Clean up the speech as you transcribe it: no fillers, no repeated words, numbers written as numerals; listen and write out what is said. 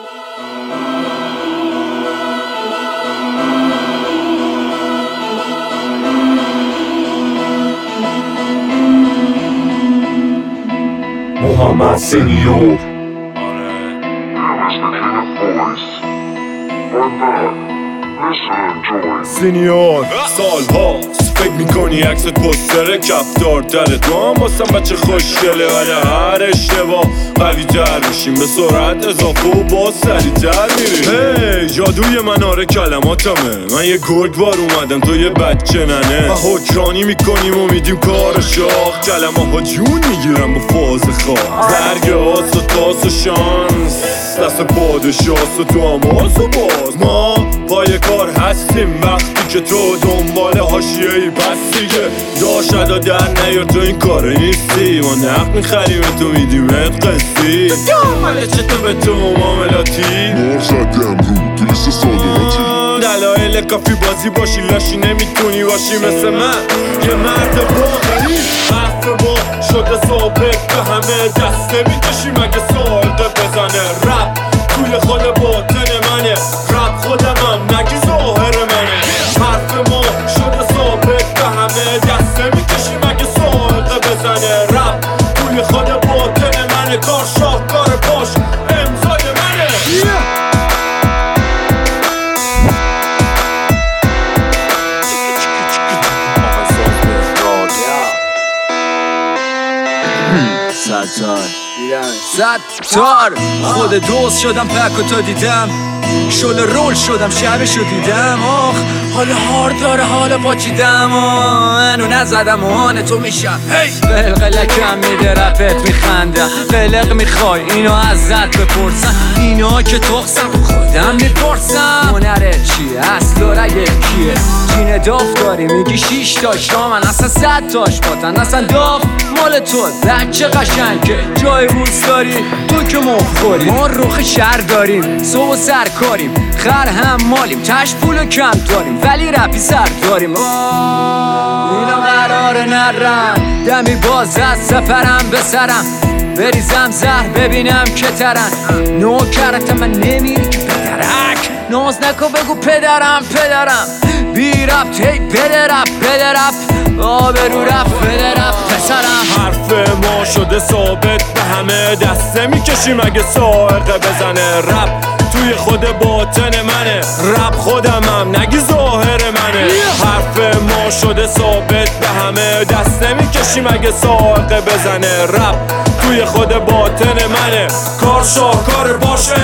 محمد سینیور سینیور سالها فکر میکنی عکست پوستر کفتار تره تو هم واسم بچه خوشگله ولی هر اشتباه قوی تر میشیم به سرعت اضافه و باز سریع تر میریم. هی جادوی من آره کلماتمه، من یه گرگ بار اومدم تو یه بچه ننه و حکرانی میکنیم و میدیم کار شاخ، کلمه ها جون میگیرم با فاز خواه، زرگ آس و تاس و شانس دست پادشاست و تو هم آس و باز. ما پای کار هستیم وقتی که تو دنبال حاشیه‌ای بس دیگه داشت ادا در نیار تو این کاره نیستی، ما نقد میخریم تو میدیمت قصدی دامله چطور به تو معاملاتی مار زدم رو تو لیست صادراتی، دلایل کافی بازی باشی لاشی نمیتونی باشی مثل من یه مرد واقعی. حرف ما شده ثابت به همه دسته میکشیم اگه سالقه بزنه. رپ توی خود باطن منه، رپ خودمم نگی ظاهر منه. حرف ما شده ثابت به همه دسته میکشیم اگه سالقه بزنه. رپ توی خود باطن منه، کار شاهکار پاش امضای منه. ستار خود دوست شدم پک و تا دیدم شل رول شدم شبشو دیدم. آخ حال هارد داره حالا پاچیدم و منو نزدم و آن تو میشم. قلقلکم میده رپت میخندم، قلق میخوای اینو ازت بپرسم، اینا که تخصم خودم میپرسم. هنره چیه اصل و رگه کیه، جین داف داری میگی 6 تاش را من اصلا 100 تاش باتن اصلا داف مال تو بچه قشنگه جای روز داری تو که مخوری. ما روخ شهر داریم صبح و سرکاریم خر هم مالیم تش پول کم داریم ولی رپی سر داریم. اینا قراره نرن دمی باز از سفرم به سرم بریزم زهر ببینم که ترن نوکرت من نمیری که پدرک ناز نکن بگو پدرم بی رفت هی بده رفت آبرو رفت بده رفت پسرم. حرف ما شده ثابت به همه دسته میکشیم اگه سائقه بزنه. رپ توی خود باطن منه، رپ خودمم نگی ظاهر منه. حرف ما شده ثابت به همه دسته میکشیم اگه سائقه بزنه. رپ توی خود باطن منه، کار شاهکار باشه